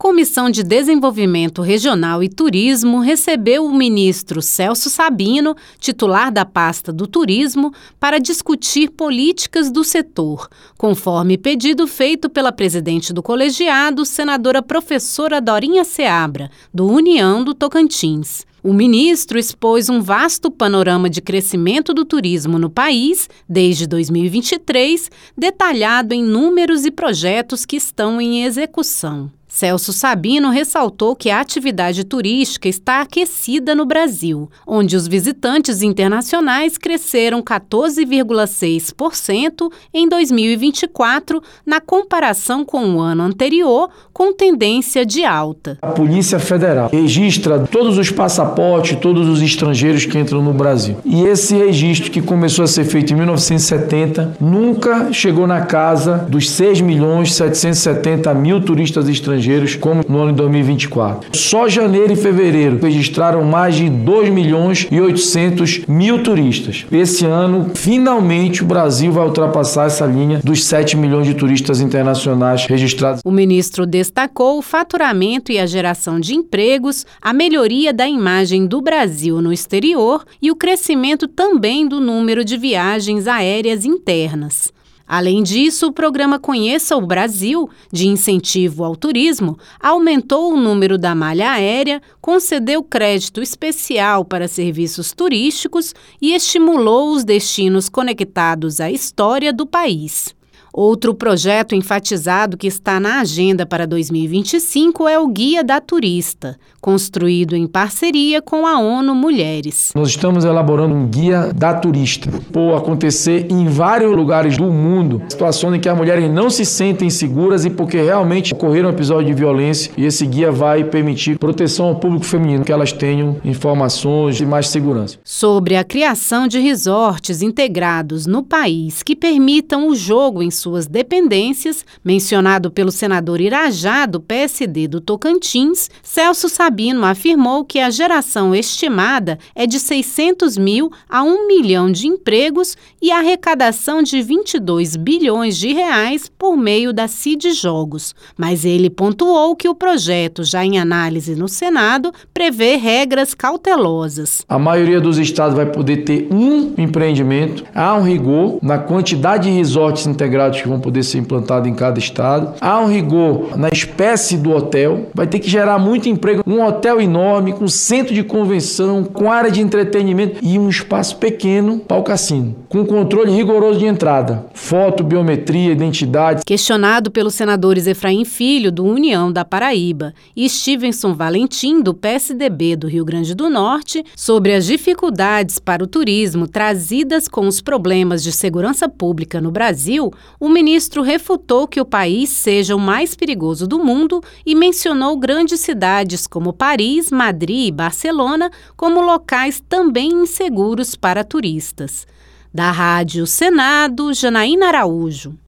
Comissão de Desenvolvimento Regional e Turismo recebeu o ministro Celso Sabino, titular da pasta do turismo, para discutir políticas do setor, conforme pedido feito pela presidente do colegiado, senadora professora Dorinha Seabra, do União do Tocantins. O ministro expôs um vasto panorama de crescimento do turismo no país desde 2023, detalhado em números e projetos que estão em execução. Celso Sabino ressaltou que a atividade turística está aquecida no Brasil, onde os visitantes internacionais cresceram 14,6% em 2024, na comparação com o ano anterior, com tendência de alta. A Polícia Federal registra todos os passaportes, todos os estrangeiros que entram no Brasil. E esse registro, que começou a ser feito em 1970, nunca chegou na casa dos 6.770.000 turistas estrangeiros, como no ano de 2024. Só janeiro e fevereiro registraram mais de 2.800.000 turistas. Esse ano, finalmente, o Brasil vai ultrapassar essa linha dos 7 milhões de turistas internacionais registrados. O ministro destacou o faturamento e a geração de empregos, a melhoria da imagem do Brasil no exterior e o crescimento também do número de viagens aéreas internas. Além disso, o programa Conheça o Brasil, de incentivo ao turismo, aumentou o número da malha aérea, concedeu crédito especial para serviços turísticos e estimulou os destinos conectados à história do país. Outro projeto enfatizado que está na agenda para 2025 é o Guia da Turista, construído em parceria com a ONU Mulheres. Nós estamos elaborando um Guia da Turista, por acontecer em vários lugares do mundo, situações em que as mulheres não se sentem seguras e porque realmente ocorreram episódios de violência, e esse guia vai permitir proteção ao público feminino, que elas tenham informações e mais segurança. Sobre a criação de resorts integrados no país que permitam o jogo em suas dependências, mencionado pelo senador Irajá, do PSD do Tocantins, Celso Sabino afirmou que a geração estimada é de 600.000 a 1 milhão de empregos e a arrecadação de 22 bilhões de reais por meio da CID Jogos. Mas ele pontuou que o projeto, já em análise no Senado, prevê regras cautelosas. A maioria dos estados vai poder ter um empreendimento, há um rigor na quantidade de resorts integrados que vão poder ser implantados em cada estado. Há um rigor na espécie do hotel. Vai ter que gerar muito emprego. Um hotel enorme, com centro de convenção, com área de entretenimento e um espaço pequeno para o cassino, com controle rigoroso de entrada. Foto, biometria, identidade. Questionado pelos senadores Efraim Filho, do União da Paraíba, e Stevenson Valentim, do PSDB do Rio Grande do Norte, sobre as dificuldades para o turismo trazidas com os problemas de segurança pública no Brasil, o ministro refutou que o país seja o mais perigoso do mundo e mencionou grandes cidades como Paris, Madrid e Barcelona como locais também inseguros para turistas. Da Rádio Senado, Janaína Araújo.